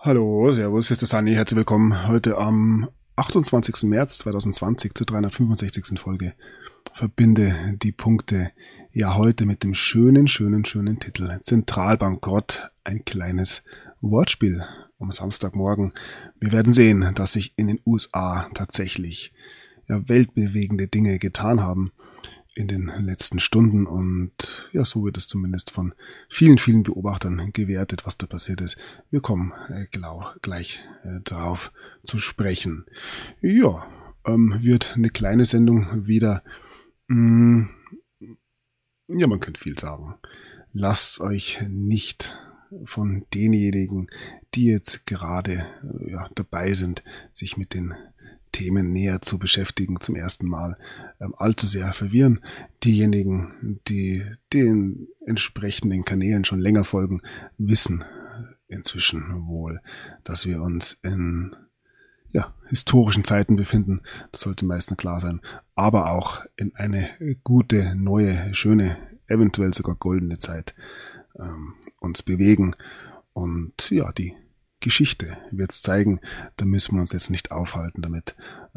Hallo, servus, hier ist der Sani, herzlich willkommen heute am 28. März 2020 zur 365. Folge. Verbinde die Punkte ja heute mit dem schönen Titel Zentralbankrott, ein kleines Wortspiel am Samstagmorgen. Wir werden sehen, dass sich in den USA tatsächlich weltbewegende Dinge getan haben in den letzten Stunden und ja, so wird es zumindest von vielen Beobachtern gewertet, was da passiert ist. Wir kommen gleich drauf zu sprechen. Ja, wird eine kleine Sendung wieder. Ja, man könnte viel sagen. Lasst euch nicht von denjenigen, die jetzt gerade dabei sind, sich mit den Themen näher zu beschäftigen, zum ersten Mal allzu sehr verwirren. Diejenigen, die den entsprechenden Kanälen schon länger folgen, wissen inzwischen wohl, dass wir uns in historischen Zeiten befinden. Das sollte meistens klar sein. Aber auch in eine gute, neue, schöne, eventuell sogar goldene Zeit uns bewegen. Und ja, die Geschichte wird es zeigen, da müssen wir uns jetzt nicht aufhalten damit.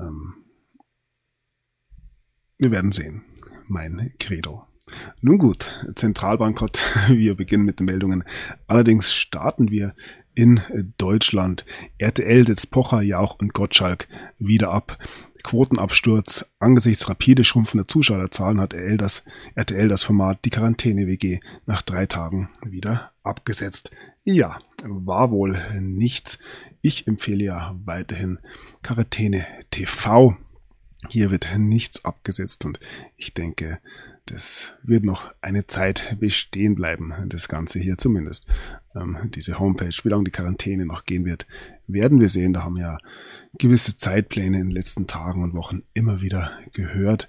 Wir werden sehen. Mein Credo. Nun gut, Zentralbankrott, wir beginnen mit den Meldungen. Allerdings starten wir in Deutschland. RTL setzt Pocher, Jauch und Gottschalk wieder ab. Quotenabsturz. Angesichts rapide schrumpfender Zuschauerzahlen hat RTL das Format Die Quarantäne-WG nach 3 Tagen wieder abgesetzt. Ja, war wohl nichts. Ich empfehle ja weiterhin Quarantäne TV. Hier wird nichts abgesetzt und ich denke, das wird noch eine Zeit bestehen bleiben, das Ganze hier zumindest. Diese Homepage, wie lange die Quarantäne noch gehen wird, werden wir sehen. Da haben ja gewisse Zeitpläne in den letzten Tagen und Wochen immer wieder gehört.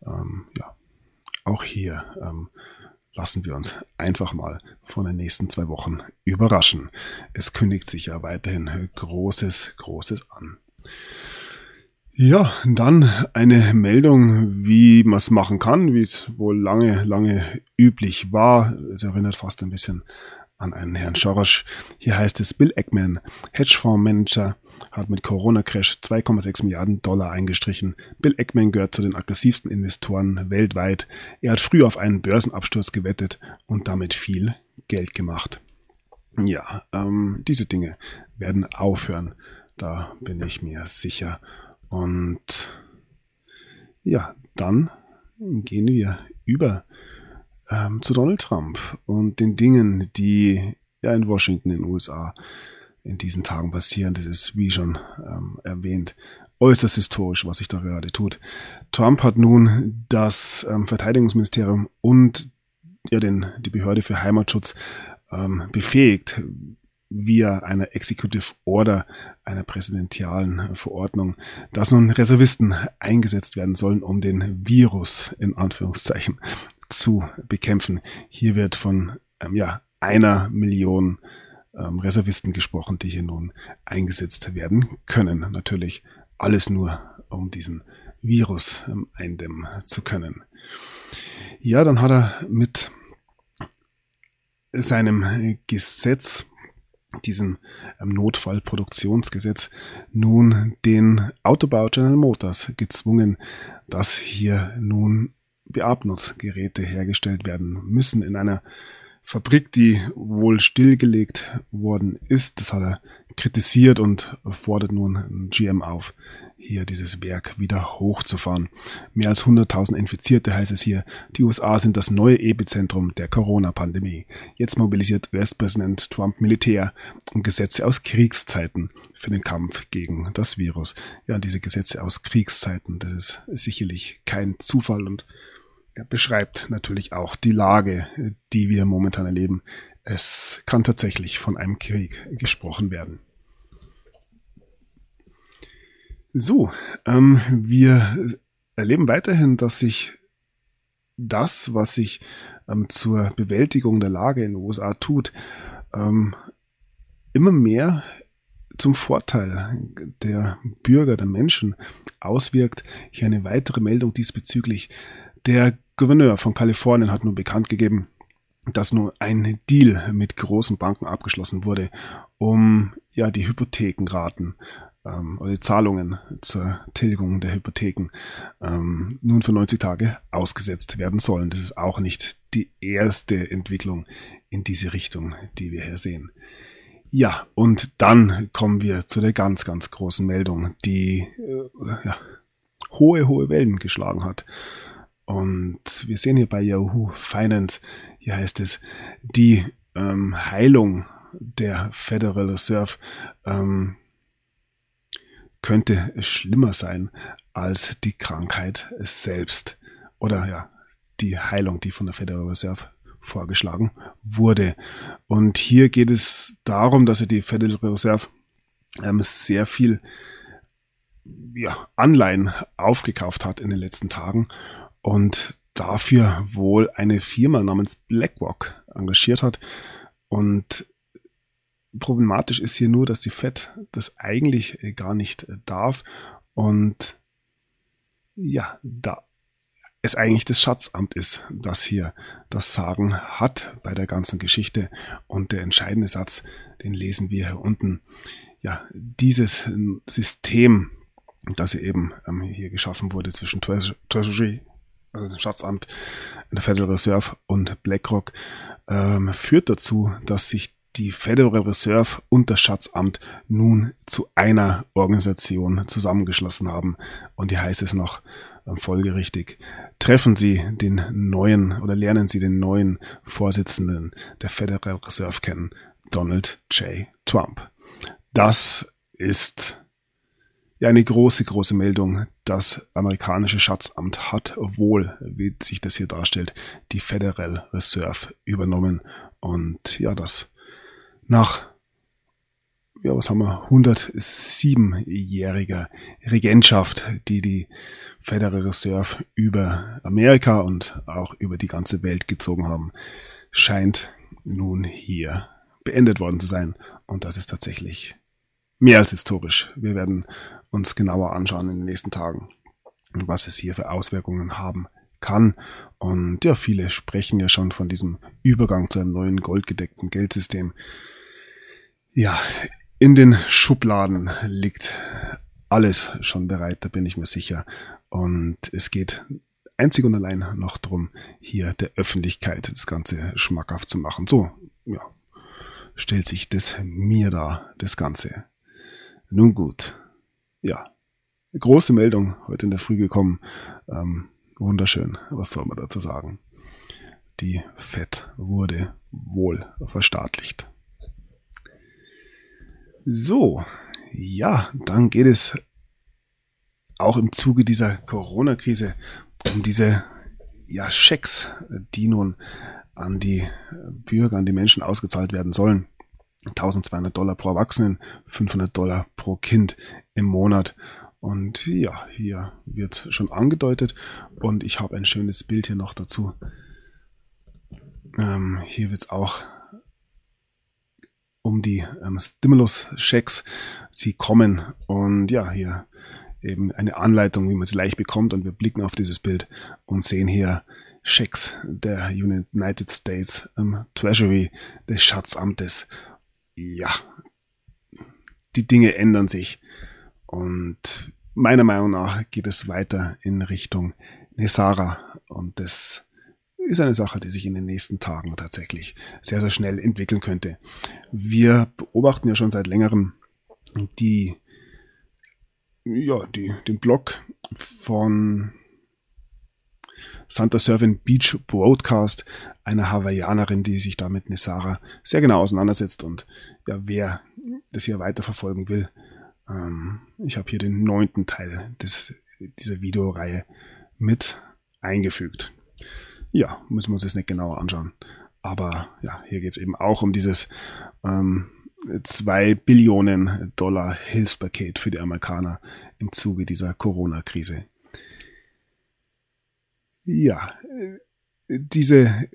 Auch hier lassen wir uns einfach mal von den nächsten 2 Wochen überraschen. Es kündigt sich ja weiterhin Großes an. Ja, dann eine Meldung, wie man es machen kann, wie es wohl lange üblich war. Es erinnert fast ein bisschen an einen Herrn Soros. Hier heißt es, Bill Ackman, Hedgefondsmanager, hat mit Corona-Crash 2,6 Milliarden Dollar eingestrichen. Bill Ackman gehört zu den aggressivsten Investoren weltweit. Er hat früh auf einen Börsenabsturz gewettet und damit viel Geld gemacht. Ja, diese Dinge werden aufhören. Da bin ich mir sicher. Und ja, dann gehen wir über zu Donald Trump und den Dingen, die ja in Washington, in den USA in diesen Tagen passieren. Das ist, wie schon erwähnt, äußerst historisch, was sich da gerade tut. Trump hat nun das Verteidigungsministerium und die Behörde für Heimatschutz befähigt, via einer Executive Order, einer präsidentialen Verordnung, dass nun Reservisten eingesetzt werden sollen, um den Virus in Anführungszeichen zu bekämpfen. Hier wird von 1 Million Reservisten gesprochen, die hier nun eingesetzt werden können. Natürlich alles nur, um diesen Virus eindämmen zu können. Ja, dann hat er mit seinem Gesetz, diesem Notfallproduktionsgesetz, nun den Autobauer General Motors gezwungen, dass hier nun Beatmungsgeräte hergestellt werden müssen in einer Fabrik, die wohl stillgelegt worden ist. Das hat er kritisiert und fordert nun GM auf, hier dieses Werk wieder hochzufahren. Mehr als 100.000 Infizierte, heißt es hier. Die USA sind das neue Epizentrum der Corona-Pandemie. Jetzt mobilisiert US-Präsident Trump Militär und Gesetze aus Kriegszeiten für den Kampf gegen das Virus. Ja, diese Gesetze aus Kriegszeiten, das ist sicherlich kein Zufall und beschreibt natürlich auch die Lage, die wir momentan erleben. Es kann tatsächlich von einem Krieg gesprochen werden. So, wir erleben weiterhin, dass sich das, was sich zur Bewältigung der Lage in den USA tut, immer mehr zum Vorteil der Bürger, der Menschen auswirkt. Hier eine weitere Meldung diesbezüglich. Der Gouverneur von Kalifornien hat nun bekannt gegeben, dass nur ein Deal mit großen Banken abgeschlossen wurde, um ja die Hypothekenraten oder die Zahlungen zur Tilgung der Hypotheken nun für 90 Tage ausgesetzt werden sollen. Das ist auch nicht die erste Entwicklung in diese Richtung, die wir hier sehen. Ja, und dann kommen wir zu der ganz, ganz großen Meldung, die hohe Wellen geschlagen hat. Und wir sehen hier bei Yahoo Finance, hier heißt es, die Heilung der Federal Reserve könnte schlimmer sein als die Krankheit selbst. Oder ja, die Heilung, die von der Federal Reserve vorgeschlagen wurde. Und hier geht es darum, dass die Federal Reserve sehr viel Anleihen aufgekauft hat in den letzten Tagen und dafür wohl eine Firma namens BlackRock engagiert hat. Und problematisch ist hier nur, dass die Fed das eigentlich gar nicht darf und ja, da es eigentlich das Schatzamt ist, das hier das Sagen hat bei der ganzen Geschichte. Und der entscheidende Satz, den lesen wir hier unten. Ja, dieses System, das eben hier geschaffen wurde zwischen Treasury, also dem Schatzamt, der Federal Reserve und BlackRock, führt dazu, dass sich die Federal Reserve und das Schatzamt nun zu einer Organisation zusammengeschlossen haben. Und hier heißt es noch folgerichtig: Treffen Sie den neuen oder lernen Sie den neuen Vorsitzenden der Federal Reserve kennen, Donald J. Trump. Das ist ja eine große Meldung. Das amerikanische Schatzamt hat wohl, wie sich das hier darstellt, die Federal Reserve übernommen. Und ja, das nach 107-jähriger Regentschaft, die Federal Reserve über Amerika und auch über die ganze Welt gezogen haben, scheint nun hier beendet worden zu sein. Und das ist tatsächlich mehr als historisch. Wir werden uns genauer anschauen in den nächsten Tagen, was es hier für Auswirkungen haben kann. Und ja, viele sprechen ja schon von diesem Übergang zu einem neuen goldgedeckten Geldsystem. Ja, in den Schubladen liegt alles schon bereit, da bin ich mir sicher. Und es geht einzig und allein noch darum, hier der Öffentlichkeit das Ganze schmackhaft zu machen. So, ja, stellt sich das mir da, das Ganze. Nun gut, ja, große Meldung heute in der Früh gekommen. Wunderschön, was soll man dazu sagen? Die Fed wurde wohl verstaatlicht. So, ja, dann geht es auch im Zuge dieser Corona-Krise um diese Schecks, die nun an die Bürger, an die Menschen ausgezahlt werden sollen. $1.200 pro Erwachsenen, $500 pro Kind im Monat. Und ja, hier wird schon angedeutet und ich habe ein schönes Bild hier noch dazu. Hier wird es auch um die Stimulus-Checks. Sie kommen und ja, hier eben eine Anleitung, wie man sie leicht bekommt, und wir blicken auf dieses Bild und sehen hier Schecks der United States Treasury, des Schatzamtes. Ja, die Dinge ändern sich und meiner Meinung nach geht es weiter in Richtung NESARA und das ist eine Sache, die sich in den nächsten Tagen tatsächlich sehr, sehr schnell entwickeln könnte. Wir beobachten ja schon seit längerem den Blog von Santa Servin Beach Broadcast, einer Hawaiianerin, die sich da mit NESARA sehr genau auseinandersetzt. Und ja, wer das hier weiterverfolgen will, ich habe hier den 9. Teil dieser Videoreihe mit eingefügt. Ja, müssen wir uns das nicht genauer anschauen. Aber ja, hier geht es eben auch um dieses $2 Billionen Hilfspaket für die Amerikaner im Zuge dieser Corona-Krise. Ja, diese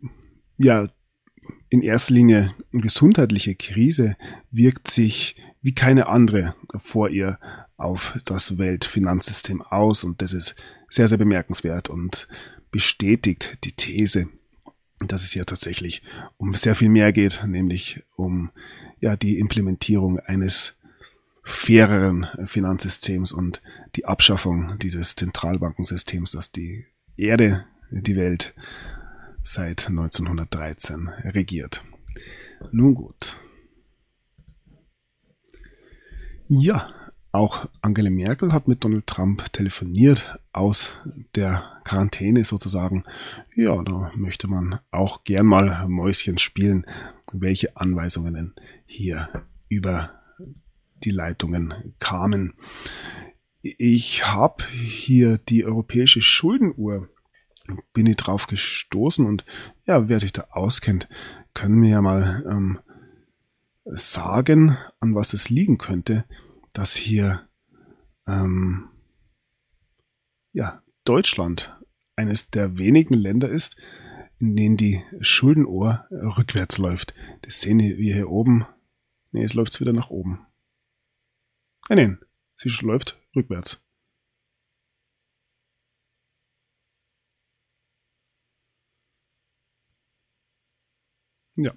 in erster Linie gesundheitliche Krise wirkt sich wie keine andere vor ihr auf das Weltfinanzsystem aus und das ist sehr, sehr bemerkenswert und bestätigt die These, dass es hier tatsächlich um sehr viel mehr geht, nämlich um die Implementierung eines faireren Finanzsystems und die Abschaffung dieses Zentralbankensystems, das die Erde, die Welt seit 1913 regiert. Nun gut. Ja, auch Angela Merkel hat mit Donald Trump telefoniert aus der Quarantäne sozusagen. Ja, da möchte man auch gern mal Mäuschen spielen, welche Anweisungen denn hier über die Leitungen kamen. Ich habe hier die europäische Schuldenuhr, bin ich drauf gestoßen und ja, wer sich da auskennt, kann mir ja mal sagen, an was es liegen könnte, dass hier Deutschland eines der wenigen Länder ist, in denen die Schuldenuhr rückwärts läuft. Das sehen wir hier oben. Ne, es läuft wieder nach oben. Nein, sie läuft rückwärts. Ja.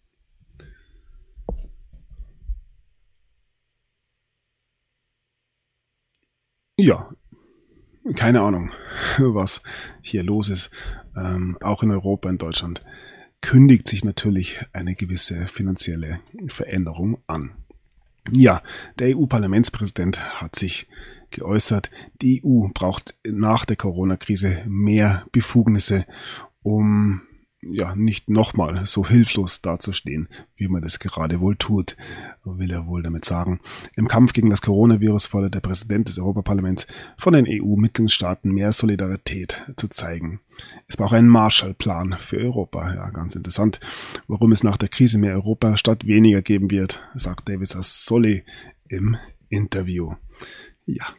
Ja, keine Ahnung, was hier los ist. Auch in Europa, in Deutschland kündigt sich natürlich eine gewisse finanzielle Veränderung an. Ja, der EU-Parlamentspräsident hat sich geäußert, die EU braucht nach der Corona-Krise mehr Befugnisse, um nicht nochmal so hilflos dazustehen, wie man das gerade wohl tut, will er wohl damit sagen. Im Kampf gegen das Coronavirus fordert der Präsident des Europaparlaments von den EU-Mitgliedstaaten mehr Solidarität zu zeigen. Es braucht einen Marshallplan für Europa. Ja, ganz interessant. Warum es nach der Krise mehr Europa statt weniger geben wird, sagt David Sassoli im Interview. Ja.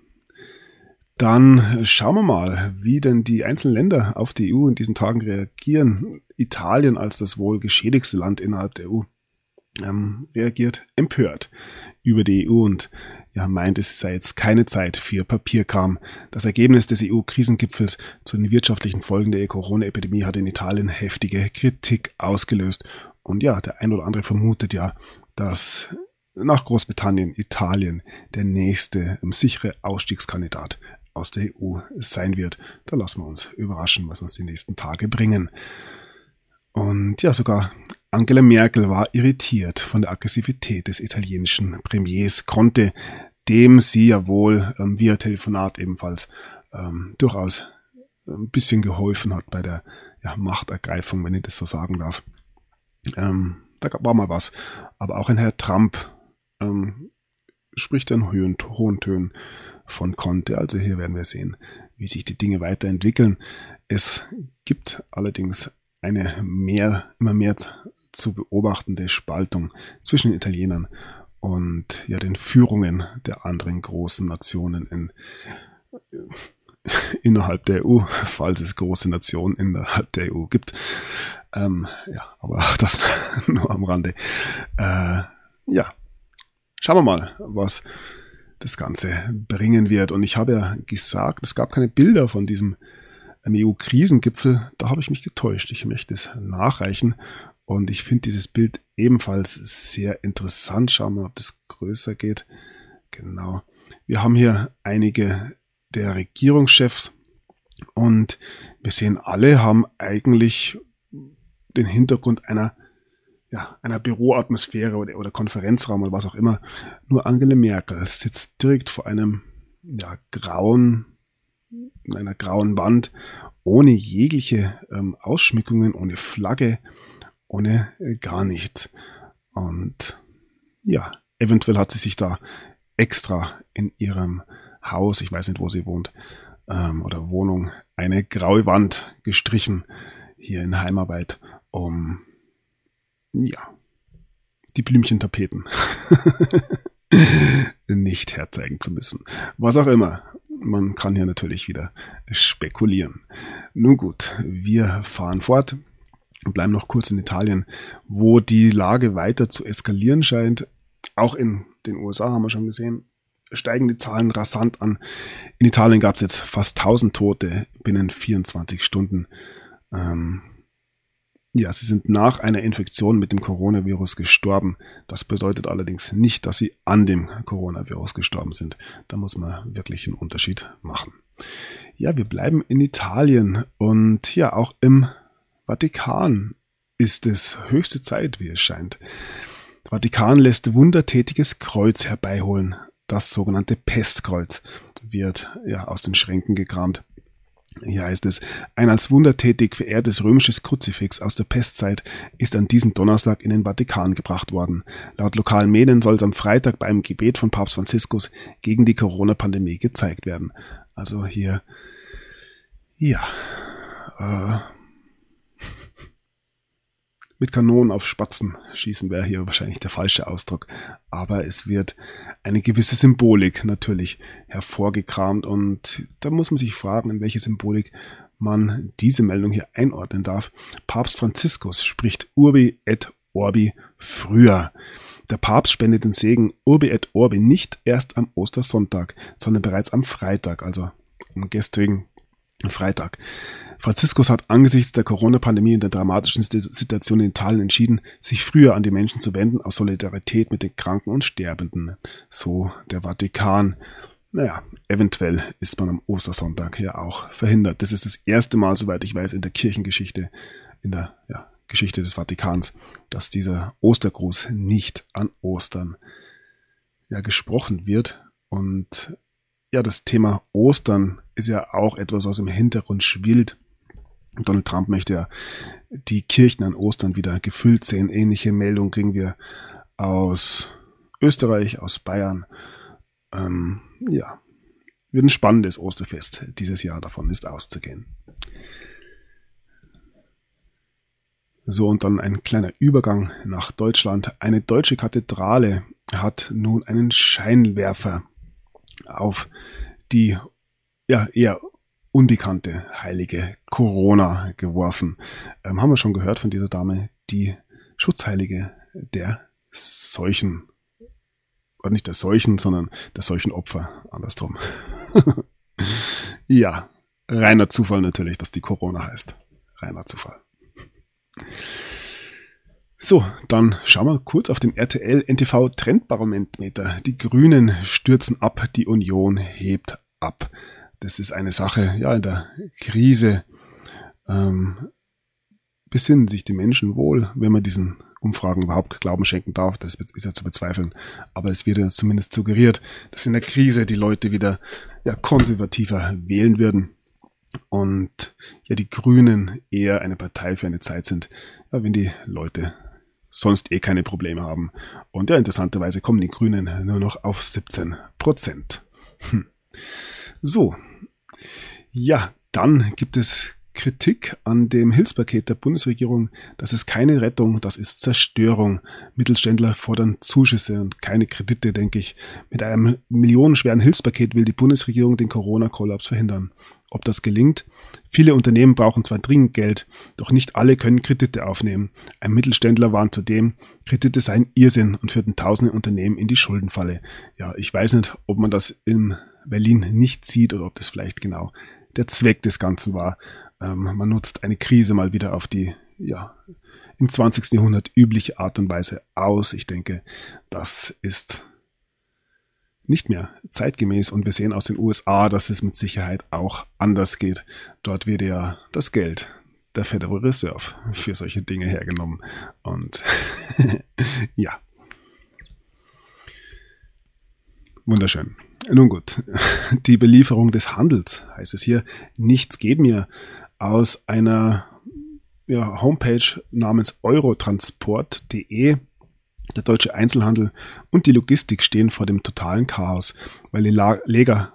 Dann schauen wir mal, wie denn die einzelnen Länder auf die EU in diesen Tagen reagieren. Italien als das wohl geschädigste Land innerhalb der EU reagiert empört über die EU und meint, es sei jetzt keine Zeit für Papierkram. Das Ergebnis des EU-Krisengipfels zu den wirtschaftlichen Folgen der Corona-Epidemie hat in Italien heftige Kritik ausgelöst. Und der ein oder andere vermutet dass nach Großbritannien Italien der nächste sichere Ausstiegskandidat aus der EU sein wird. Da lassen wir uns überraschen, was uns die nächsten Tage bringen. Und sogar Angela Merkel war irritiert von der Aggressivität des italienischen Premiers Conte, dem sie ja wohl via Telefonat ebenfalls durchaus ein bisschen geholfen hat bei der Machtergreifung, wenn ich das so sagen darf. Da war mal was. Aber auch ein Herr Trump spricht in hohen Tönen von Conte. Also hier werden wir sehen, wie sich die Dinge weiterentwickeln. Es gibt allerdings eine immer mehr zu beobachtende Spaltung zwischen den Italienern und den Führungen der anderen großen Nationen innerhalb der EU, falls es große Nationen innerhalb der EU gibt. Aber auch das nur am Rande. Schauen wir mal, was das Ganze bringen wird. Und ich habe ja gesagt, es gab keine Bilder von diesem EU-Krisengipfel. Da habe ich mich getäuscht. Ich möchte es nachreichen. Und ich finde dieses Bild ebenfalls sehr interessant. Schauen wir mal, ob das größer geht. Genau. Wir haben hier einige der Regierungschefs. Und wir sehen, alle haben eigentlich den Hintergrund einer Büroatmosphäre oder Konferenzraum oder was auch immer. Nur Angela Merkel sitzt direkt vor einer grauen Wand, ohne jegliche Ausschmückungen, ohne Flagge, ohne gar nichts. Und eventuell hat sie sich da extra in ihrem Haus, ich weiß nicht, wo sie wohnt, oder Wohnung, eine graue Wand gestrichen, hier in Heimarbeit, um die Blümchentapeten nicht herzeigen zu müssen. Was auch immer. Man kann hier natürlich wieder spekulieren. Nun gut, wir fahren fort und bleiben noch kurz in Italien, wo die Lage weiter zu eskalieren scheint. Auch in den USA haben wir schon gesehen, steigen die Zahlen rasant an. In Italien gab es jetzt fast 1000 Tote binnen 24 Stunden. Ja, sie sind nach einer Infektion mit dem Coronavirus gestorben. Das bedeutet allerdings nicht, dass sie an dem Coronavirus gestorben sind. Da muss man wirklich einen Unterschied machen. Ja, wir bleiben in Italien und ja, auch im Vatikan ist es höchste Zeit, wie es scheint. Der Vatikan lässt wundertätiges Kreuz herbeiholen. Das sogenannte Pestkreuz wird ja aus den Schränken gekramt. Hier heißt es, ein als wundertätig verehrtes römisches Kruzifix aus der Pestzeit ist an diesem Donnerstag in den Vatikan gebracht worden. Laut lokalen Medien soll es am Freitag bei einem Gebet von Papst Franziskus gegen die Corona-Pandemie gezeigt werden. Also hier, ja, mit Kanonen auf Spatzen schießen wäre hier wahrscheinlich der falsche Ausdruck. Aber es wird eine gewisse Symbolik natürlich hervorgekramt und da muss man sich fragen, in welche Symbolik man diese Meldung hier einordnen darf. Papst Franziskus spricht Urbi et Orbi früher. Der Papst spendet den Segen Urbi et Orbi nicht erst am Ostersonntag, sondern bereits am Freitag, also am gestrigen Freitag. Franziskus hat angesichts der Corona-Pandemie und der dramatischen Situation in Italien entschieden, sich früher an die Menschen zu wenden, aus Solidarität mit den Kranken und Sterbenden. So der Vatikan. Naja, eventuell ist man am Ostersonntag ja auch verhindert. Das ist das erste Mal, soweit ich weiß, in der Kirchengeschichte, in der Geschichte des Vatikans, dass dieser Ostergruß nicht an Ostern gesprochen wird. Und ja, das Thema Ostern ist ja auch etwas, was im Hintergrund schwillt. Donald Trump möchte ja die Kirchen an Ostern wieder gefüllt sehen. Ähnliche Meldungen kriegen wir aus Österreich, aus Bayern. Wird ein spannendes Osterfest dieses Jahr, davon ist auszugehen. So, und dann ein kleiner Übergang nach Deutschland. Eine deutsche Kathedrale hat nun einen Scheinwerfer auf die eher unbekannte heilige Corona geworfen. Haben wir schon gehört von dieser Dame, die Schutzheilige der Seuchen. Oder nicht der Seuchen, sondern der Seuchenopfer, andersrum. Ja, reiner Zufall natürlich, dass die Corona heißt. Reiner Zufall. So, dann schauen wir kurz auf den RTL NTV Trendbarometer. Die Grünen stürzen ab, die Union hebt ab. Das ist eine Sache, in der Krise besinnen sich die Menschen wohl, wenn man diesen Umfragen überhaupt Glauben schenken darf. Das ist ja zu bezweifeln. Aber es wird ja zumindest suggeriert, dass in der Krise die Leute wieder konservativer wählen würden. Und die Grünen eher eine Partei für eine Zeit sind, wenn die Leute sonst keine Probleme haben. Und interessanterweise kommen die Grünen nur noch auf 17%. So, dann gibt es Kritik an dem Hilfspaket der Bundesregierung. Das ist keine Rettung, das ist Zerstörung. Mittelständler fordern Zuschüsse und keine Kredite, denke ich. Mit einem millionenschweren Hilfspaket will die Bundesregierung den Corona-Kollaps verhindern. Ob das gelingt? Viele Unternehmen brauchen zwar dringend Geld, doch nicht alle können Kredite aufnehmen. Ein Mittelständler warnt zudem, Kredite seien Irrsinn und führten tausende Unternehmen in die Schuldenfalle. Ja, ich weiß nicht, ob man das in Berlin nicht sieht oder ob das vielleicht genau der Zweck des Ganzen war. Man nutzt eine Krise mal wieder auf die im 20. Jahrhundert übliche Art und Weise aus. Ich denke, das ist nicht mehr zeitgemäß und wir sehen aus den USA, dass es mit Sicherheit auch anders geht. Dort wird ja das Geld der Federal Reserve für solche Dinge hergenommen und wunderschön. Nun gut, die Belieferung des Handels, heißt es hier, nichts geht mir, aus einer Homepage namens eurotransport.de. Der deutsche Einzelhandel und die Logistik stehen vor dem totalen Chaos, weil die Lager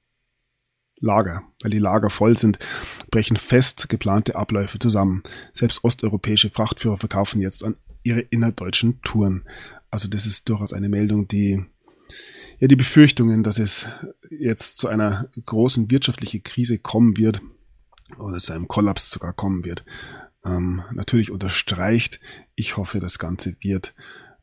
voll sind, brechen fest geplante Abläufe zusammen. Selbst osteuropäische Frachtführer verkaufen jetzt an ihre innerdeutschen Touren. Also das ist durchaus eine Meldung, die die Befürchtungen, dass es jetzt zu einer großen wirtschaftlichen Krise kommen wird oder zu einem Kollaps sogar kommen wird, natürlich unterstreicht. Ich hoffe, das Ganze wird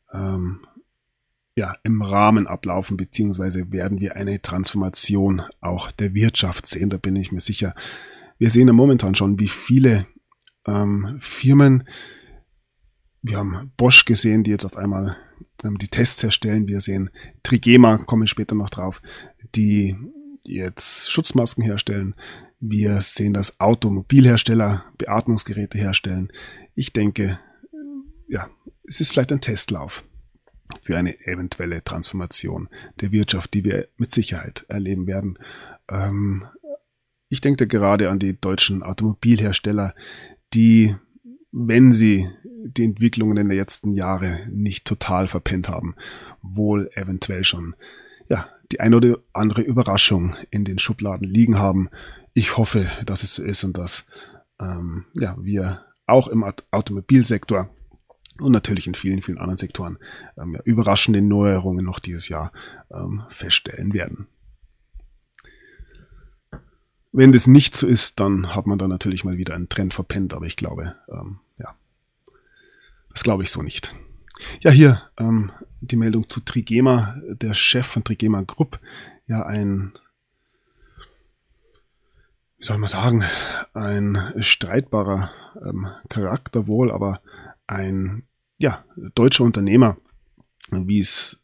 im Rahmen ablaufen, beziehungsweise werden wir eine Transformation auch der Wirtschaft sehen, da bin ich mir sicher. Wir sehen ja momentan schon, wie viele Firmen. Wir haben Bosch gesehen, die jetzt auf einmal die Tests herstellen. Wir sehen Trigema, komme ich später noch drauf, die jetzt Schutzmasken herstellen. Wir sehen, dass Automobilhersteller Beatmungsgeräte herstellen. Ich denke, ja, es ist vielleicht ein Testlauf für eine eventuelle Transformation der Wirtschaft, die wir mit Sicherheit erleben werden. Ich denke gerade an die deutschen Automobilhersteller, die, wenn sie die Entwicklungen in den letzten Jahren nicht total verpennt haben, wohl eventuell schon die eine oder andere Überraschung in den Schubladen liegen haben. Ich hoffe, dass es so ist und dass wir auch im Automobilsektor und natürlich in vielen, vielen anderen Sektoren überraschende Neuerungen noch dieses Jahr feststellen werden. Wenn das nicht so ist, dann hat man da natürlich mal wieder einen Trend verpennt, aber ich glaube, das glaube ich so nicht. Ja, hier die Meldung zu Trigema, der Chef von Trigema Group, ein streitbarer Charakter wohl, aber ein deutscher Unternehmer, wie es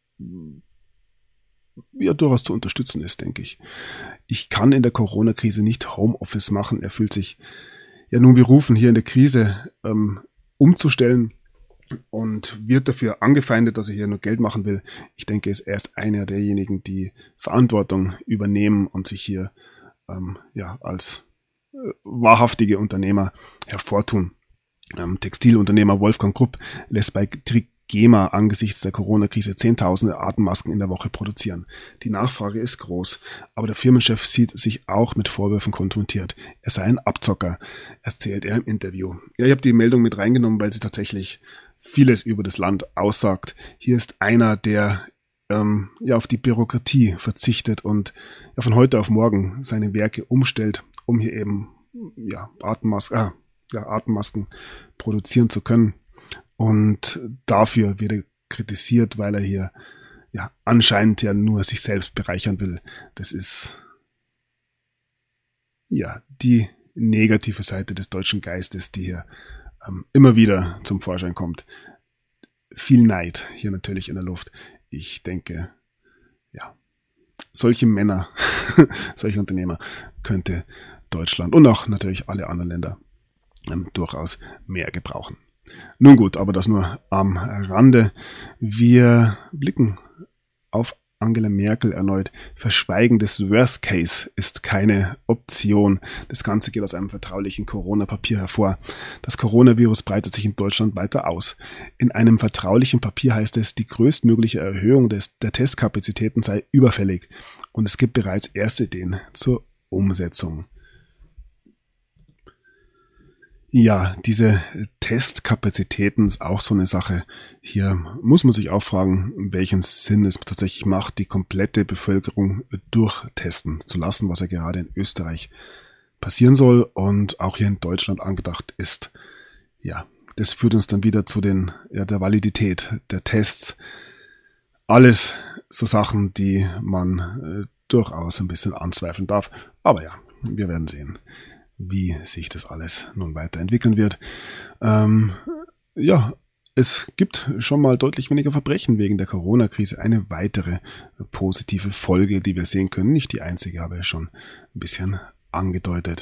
durchaus zu unterstützen ist, denke ich. Ich kann in der Corona-Krise nicht Homeoffice machen. Er fühlt sich nun berufen, hier in der Krise umzustellen und wird dafür angefeindet, dass er hier nur Geld machen will. Ich denke, er ist einer derjenigen, die Verantwortung übernehmen und sich hier als wahrhaftige Unternehmer hervortun. Textilunternehmer Wolfgang Krupp lässt bei Trigema angesichts der Corona-Krise Zehntausende Atemmasken in der Woche produzieren. Die Nachfrage ist groß, aber der Firmenchef sieht sich auch mit Vorwürfen konfrontiert. Er sei ein Abzocker, erzählt er im Interview. Ja, ich habe die Meldung mit reingenommen, weil sie tatsächlich vieles über das Land aussagt. Hier ist einer, der auf die Bürokratie verzichtet und von heute auf morgen seine Werke umstellt, um hier eben Atemmasken produzieren zu können. Und dafür wird er kritisiert, weil er hier anscheinend nur sich selbst bereichern will. Das ist die negative Seite des deutschen Geistes, die hier immer wieder zum Vorschein kommt. Viel Neid hier natürlich in der Luft. Ich denke, solche Männer, solche Unternehmer könnte Deutschland und auch natürlich alle anderen Länder durchaus mehr gebrauchen. Nun gut, aber das nur am Rande. Wir blicken auf Angela Merkel erneut. Verschweigen des Worst Case ist keine Option. Das Ganze geht aus einem vertraulichen Corona-Papier hervor. Das Coronavirus breitet sich in Deutschland weiter aus. In einem vertraulichen Papier heißt es, die größtmögliche Erhöhung der Testkapazitäten sei überfällig und es gibt bereits erste Ideen zur Umsetzung. Ja, diese Testkapazitäten ist auch so eine Sache. Hier muss man sich auch fragen, welchen Sinn es tatsächlich macht, die komplette Bevölkerung durchtesten zu lassen, was ja gerade in Österreich passieren soll und auch hier in Deutschland angedacht ist. Ja, das führt uns dann wieder zu der Validität der Tests. Alles so Sachen, die man durchaus ein bisschen anzweifeln darf. Aber wir werden sehen, wie sich das alles nun weiterentwickeln wird. Es gibt schon mal deutlich weniger Verbrechen wegen der Corona-Krise. Eine weitere positive Folge, die wir sehen können. Nicht die einzige, habe ich schon ein bisschen angedeutet.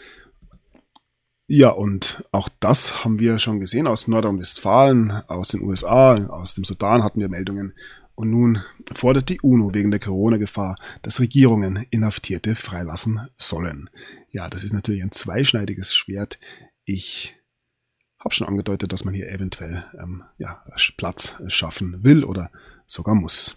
Ja, und auch das haben wir schon gesehen aus Nordrhein-Westfalen, aus den USA, aus dem Sudan hatten wir Meldungen. Und nun fordert die UNO wegen der Corona-Gefahr, dass Regierungen Inhaftierte freilassen sollen. Ja, das ist natürlich ein zweischneidiges Schwert. Ich habe schon angedeutet, dass man hier eventuell Platz schaffen will oder sogar muss.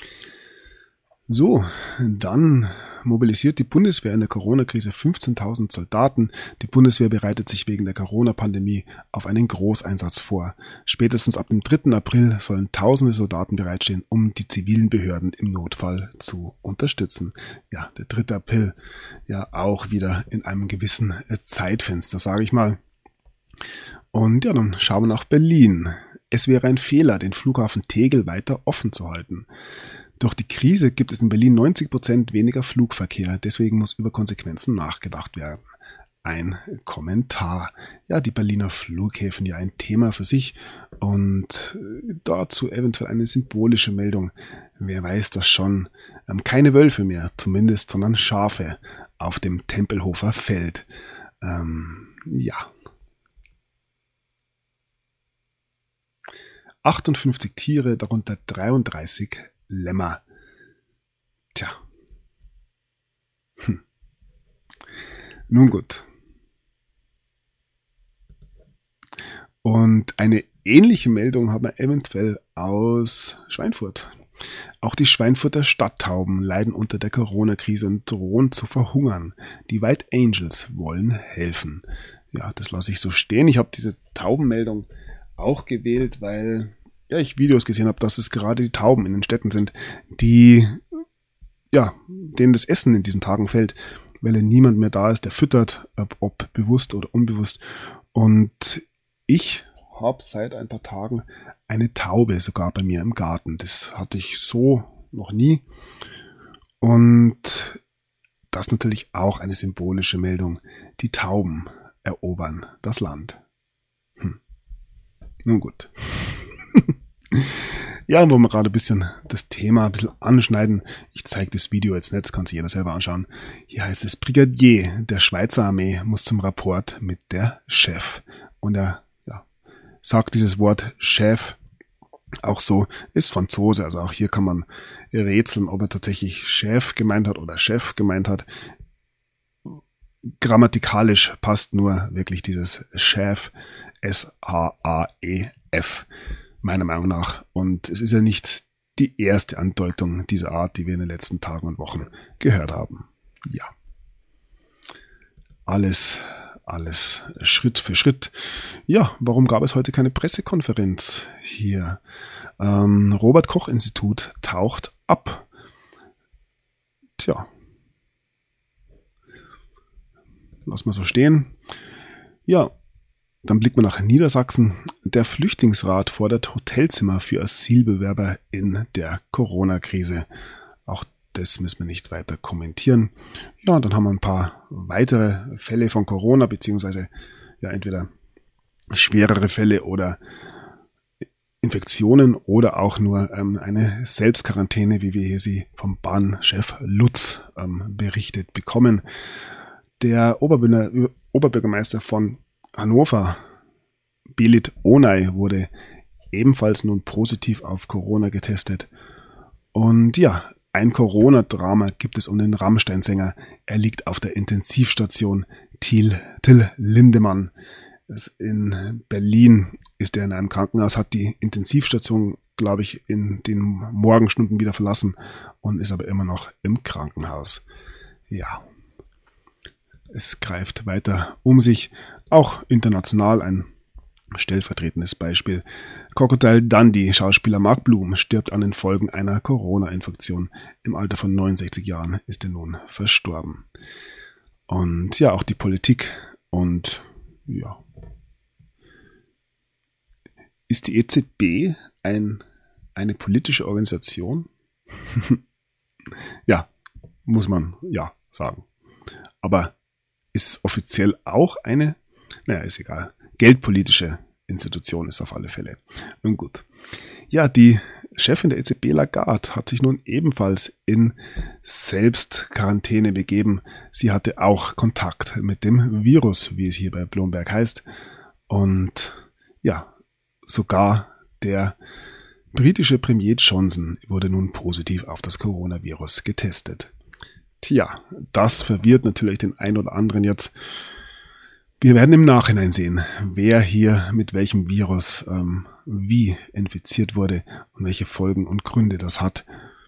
So, dann mobilisiert die Bundeswehr in der Corona-Krise 15.000 Soldaten. Die Bundeswehr bereitet sich wegen der Corona-Pandemie auf einen Großeinsatz vor. Spätestens ab dem 3. April sollen tausende Soldaten bereitstehen, um die zivilen Behörden im Notfall zu unterstützen. Ja, der 3. April, auch wieder in einem gewissen Zeitfenster, sage ich mal. Und dann schauen wir nach Berlin. Es wäre ein Fehler, den Flughafen Tegel weiter offen zu halten. Durch die Krise gibt es in Berlin 90% weniger Flugverkehr, deswegen muss über Konsequenzen nachgedacht werden. ein Kommentar. Ja, die Berliner Flughäfen, ja ein Thema für sich und dazu eventuell eine symbolische Meldung. Wer weiß das schon? Keine Wölfe mehr, zumindest, sondern Schafe auf dem Tempelhofer Feld. Ja. 58 Tiere, darunter 33 Lämmer. Tja. Nun gut. Und eine ähnliche Meldung haben wir eventuell aus Schweinfurt. Auch die Schweinfurter Stadttauben leiden unter der Corona-Krise und drohen zu verhungern. Die White Angels wollen helfen. Ja, das lasse ich so stehen. Ich habe diese Taubenmeldung auch gewählt, weil ich Videos gesehen habe, dass es gerade die Tauben in den Städten sind, die denen das Essen in diesen Tagen fällt, weil niemand mehr da ist, der füttert, ob bewusst oder unbewusst. Und ich habe seit ein paar Tagen eine Taube sogar bei mir im Garten. Das hatte ich so noch nie. Und das ist natürlich auch eine symbolische Meldung. Die Tauben erobern das Land. Nun gut. Ja, wo wir gerade ein bisschen das Thema ein bisschen anschneiden. Ich zeige das Video jetzt nicht, kann sich jeder selber anschauen. Hier heißt es, Brigadier der Schweizer Armee muss zum Rapport mit der Chef. Und er sagt dieses Wort Chef auch so, ist Franzose. Also auch hier kann man rätseln, ob er tatsächlich Chef gemeint hat oder Chef gemeint hat. Grammatikalisch passt nur wirklich dieses Chef, S-H-A-E-F. Meiner Meinung nach. Und es ist ja nicht die erste Andeutung dieser Art, die wir in den letzten Tagen und Wochen gehört haben. Ja. Alles Schritt für Schritt. Ja, warum gab es heute keine Pressekonferenz hier? Robert-Koch-Institut taucht ab. Tja. Lass mal so stehen. Ja. Dann blicken wir nach Niedersachsen. Der Flüchtlingsrat fordert Hotelzimmer für Asylbewerber in der Corona-Krise. Auch das müssen wir nicht weiter kommentieren. Ja, und dann haben wir ein paar weitere Fälle von Corona, beziehungsweise entweder schwerere Fälle oder Infektionen oder auch nur eine Selbstquarantäne, wie wir hier sie vom Bahnchef Lutz berichtet bekommen. Der Oberbürgermeister von Hannover, Belit Onay, wurde ebenfalls nun positiv auf Corona getestet. Und ja, ein Corona-Drama gibt es um den Rammstein-Sänger. Er liegt auf der Intensivstation Till Lindemann. In Berlin ist er in einem Krankenhaus, hat die Intensivstation, glaube ich, in den Morgenstunden wieder verlassen und ist aber immer noch im Krankenhaus. Ja. Es greift weiter um sich, auch international ein stellvertretendes Beispiel. Crocodile Dundee, Schauspieler Mark Bloom, stirbt an den Folgen einer Corona-Infektion. Im Alter von 69 Jahren ist er nun verstorben. Und ja, auch die Politik und ja. Ist die EZB eine politische Organisation? Ja, muss man sagen. Aber ist offiziell auch eine, ist egal, geldpolitische Institution ist auf alle Fälle. Nun gut. Ja, die Chefin der EZB Lagarde hat sich nun ebenfalls in Selbstquarantäne begeben. Sie hatte auch Kontakt mit dem Virus, wie es hier bei Bloomberg heißt. Und ja, sogar der britische Premier Johnson wurde nun positiv auf das Coronavirus getestet. Tja, das verwirrt natürlich den einen oder anderen jetzt. Wir werden im Nachhinein sehen, wer hier mit welchem Virus wie infiziert wurde und welche Folgen und Gründe das hat.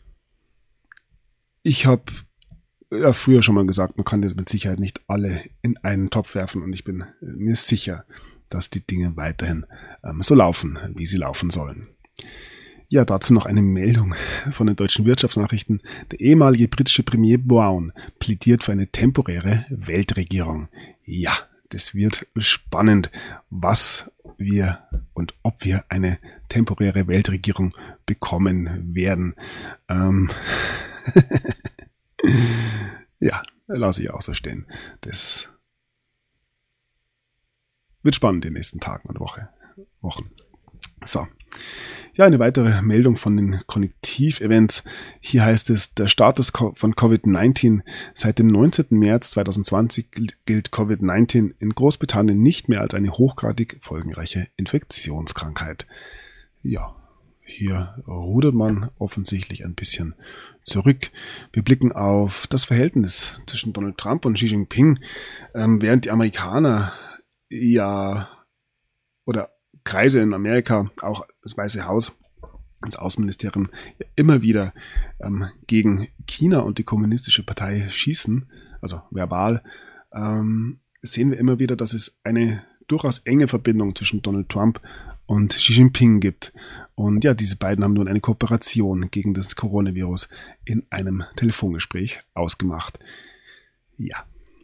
Ich habe früher schon mal gesagt, man kann das mit Sicherheit nicht alle in einen Topf werfen und ich bin mir sicher, dass die Dinge weiterhin so laufen, wie sie laufen sollen. Ja, dazu noch eine Meldung von den deutschen Wirtschaftsnachrichten. Der ehemalige britische Premier Brown plädiert für eine temporäre Weltregierung. Ja, das wird spannend, was wir und ob wir eine temporäre Weltregierung bekommen werden. Ja, lasse ich auch so stehen. Das wird spannend in den nächsten Tagen und Wochen. So. Ja, eine weitere Meldung von den Konnektiv-Events. Hier heißt es, der Status von Covid-19. Seit dem 19. März 2020 gilt Covid-19 in Großbritannien nicht mehr als eine hochgradig folgenreiche Infektionskrankheit. Ja, hier rudert man offensichtlich ein bisschen zurück. Wir blicken auf das Verhältnis zwischen Donald Trump und Xi Jinping, während die Amerikaner oder Kreise in Amerika, auch das Weiße Haus, das Außenministerium, immer wieder gegen China und die Kommunistische Partei schießen, also verbal, sehen wir immer wieder, dass es eine durchaus enge Verbindung zwischen Donald Trump und Xi Jinping gibt. Und ja, diese beiden haben nun eine Kooperation gegen das Coronavirus in einem Telefongespräch ausgemacht. Ja,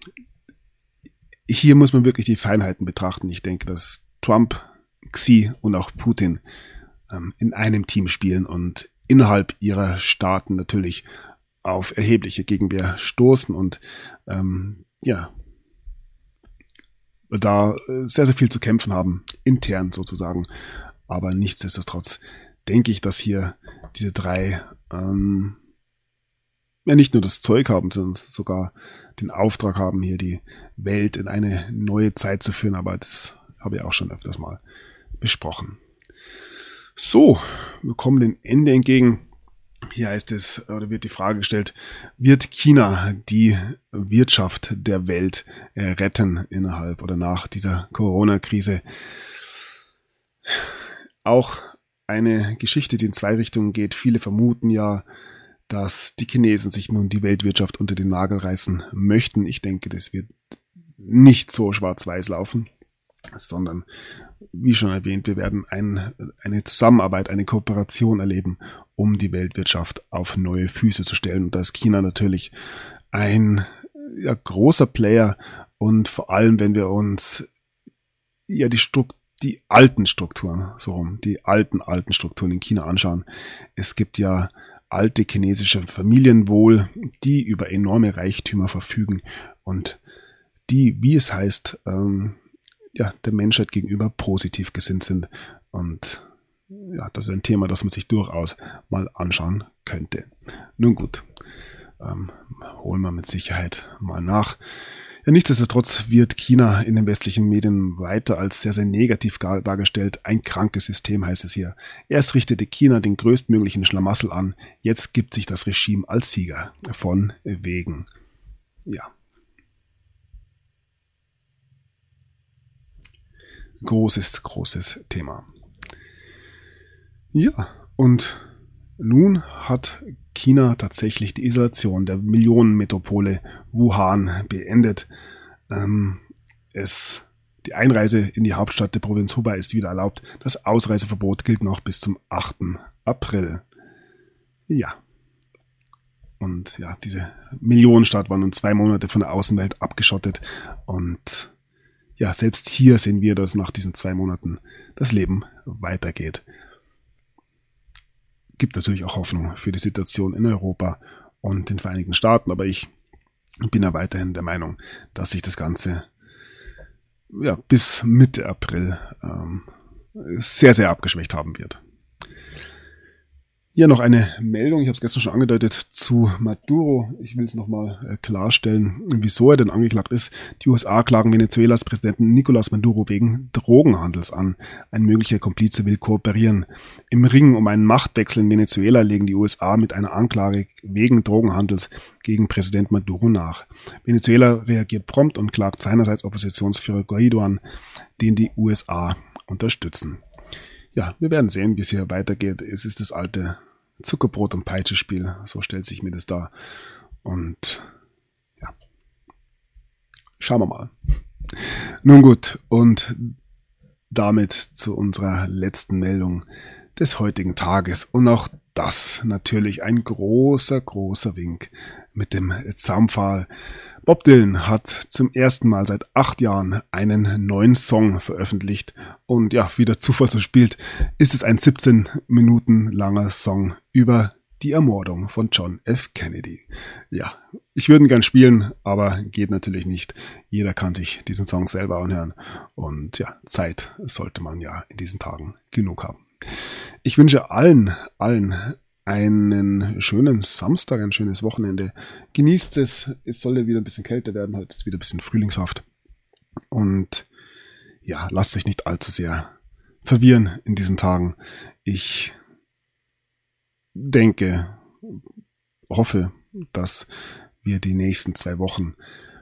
hier muss man wirklich die Feinheiten betrachten. Ich denke, dass Trump, Xi und auch Putin in einem Team spielen und innerhalb ihrer Staaten natürlich auf erhebliche Gegenwehr stoßen und da sehr, sehr viel zu kämpfen haben, intern sozusagen. Aber nichtsdestotrotz denke ich, dass hier diese drei nicht nur das Zeug haben, sondern sogar den Auftrag haben, hier die Welt in eine neue Zeit zu führen. Aber das habe ich auch schon öfters mal besprochen. So, wir kommen dem Ende entgegen. Hier heißt es, oder wird die Frage gestellt, wird China die Wirtschaft der Welt retten innerhalb oder nach dieser Corona-Krise? Auch eine Geschichte, die in zwei Richtungen geht. Viele vermuten ja, dass die Chinesen sich nun die Weltwirtschaft unter den Nagel reißen möchten. Ich denke, das wird nicht so schwarz-weiß laufen, sondern, wie schon erwähnt, wir werden eine Zusammenarbeit, eine Kooperation erleben, um die Weltwirtschaft auf neue Füße zu stellen. Und da ist China natürlich ein großer Player. Und vor allem, wenn wir uns die alten Strukturen in China anschauen. Es gibt ja alte chinesische Familien wohl, die über enorme Reichtümer verfügen und die, wie es heißt, der Menschheit gegenüber positiv gesinnt sind. Und ja, das ist ein Thema, das man sich durchaus mal anschauen könnte. Nun gut, holen wir mit Sicherheit mal nach. Ja, nichtsdestotrotz wird China in den westlichen Medien weiter als sehr, sehr negativ dargestellt. Ein krankes System heißt es hier. Erst richtete China den größtmöglichen Schlamassel an, jetzt gibt sich das Regime als Sieger von wegen. Ja. Großes Thema. Ja, und nun hat China tatsächlich die Isolation der Millionenmetropole Wuhan beendet. Die Einreise in die Hauptstadt der Provinz Hubei ist wieder erlaubt. Das Ausreiseverbot gilt noch bis zum 8. April. Ja. Und ja, diese Millionenstadt war nun 2 Monate von der Außenwelt abgeschottet. Und ja, selbst hier sehen wir, dass nach diesen 2 Monaten das Leben weitergeht. Gibt natürlich auch Hoffnung für die Situation in Europa und den Vereinigten Staaten, aber ich bin ja weiterhin der Meinung, dass sich das Ganze bis Mitte April sehr, sehr abgeschwächt haben wird. Hier noch eine Meldung, ich habe es gestern schon angedeutet, zu Maduro. Ich will es nochmal klarstellen, wieso er denn angeklagt ist. Die USA klagen Venezuelas Präsidenten Nicolás Maduro wegen Drogenhandels an. Ein möglicher Komplize will kooperieren. Im Ringen um einen Machtwechsel in Venezuela legen die USA mit einer Anklage wegen Drogenhandels gegen Präsident Maduro nach. Venezuela reagiert prompt und klagt seinerseits Oppositionsführer Guaido an, den die USA unterstützen. Ja, wir werden sehen, wie es hier weitergeht. Es ist das alte Zuckerbrot- und Peitsche-Spiel. So stellt sich mir das dar. Und ja, schauen wir mal. Nun gut, und damit zu unserer letzten Meldung des heutigen Tages. Und auch das natürlich ein großer Wink mit dem Zaunpfahl. Bob Dylan hat zum ersten Mal seit 8 Jahren einen neuen Song veröffentlicht. Und ja, wie der Zufall so spielt, ist es ein 17 Minuten langer Song über die Ermordung von John F. Kennedy. Ja, ich würde ihn gern spielen, aber geht natürlich nicht. Jeder kann sich diesen Song selber anhören. Und ja, Zeit sollte man ja in diesen Tagen genug haben. Ich wünsche allen einen schönen Samstag, ein schönes Wochenende. Genießt es. Es soll ja wieder ein bisschen kälter werden. Heute ist wieder ein bisschen frühlingshaft. Und ja, lasst euch nicht allzu sehr verwirren in diesen Tagen. Ich denke, hoffe, dass wir die nächsten 2 Wochen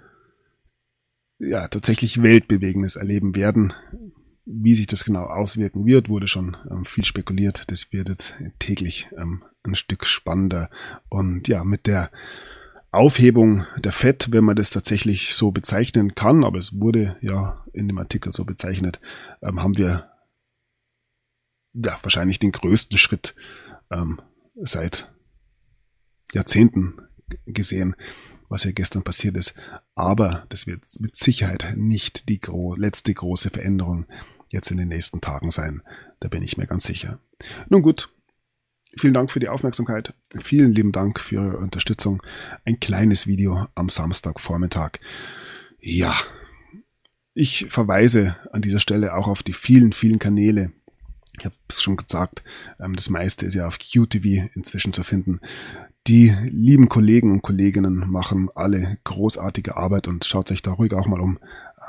ja tatsächlich Weltbewegendes erleben werden. Wie sich das genau auswirken wird, wurde schon viel spekuliert. Das wird jetzt täglich ein Stück spannender. Und ja, mit der Aufhebung der FED, wenn man das tatsächlich so bezeichnen kann, aber es wurde ja in dem Artikel so bezeichnet, haben wir ja wahrscheinlich den größten Schritt seit Jahrzehnten gesehen, was ja gestern passiert ist. Aber das wird mit Sicherheit nicht die letzte große Veränderung jetzt in den nächsten Tagen sein. Da bin ich mir ganz sicher. Nun gut, vielen Dank für die Aufmerksamkeit. Vielen lieben Dank für eure Unterstützung. Ein kleines Video am Samstagvormittag. Ja, ich verweise an dieser Stelle auch auf die vielen Kanäle. Ich habe es schon gesagt, das meiste ist ja auf QTV inzwischen zu finden. Die lieben Kollegen und Kolleginnen machen alle großartige Arbeit und schaut euch da ruhig auch mal um.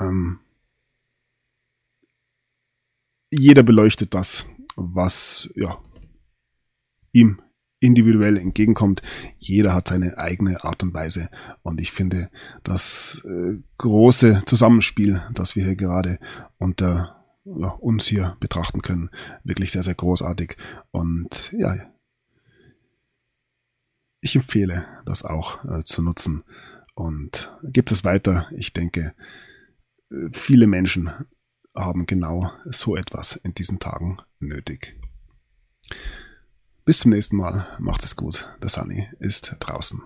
Jeder beleuchtet das, was ja ihm individuell entgegenkommt. Jeder hat seine eigene Art und Weise. Und ich finde das große Zusammenspiel, das wir hier gerade unter uns hier betrachten können, wirklich sehr, sehr großartig. Und ja, ich empfehle das auch zu nutzen. Und gibt es weiter. Ich denke, viele Menschen haben genau so etwas in diesen Tagen nötig. Bis zum nächsten Mal. Macht es gut. Der Sunny ist draußen.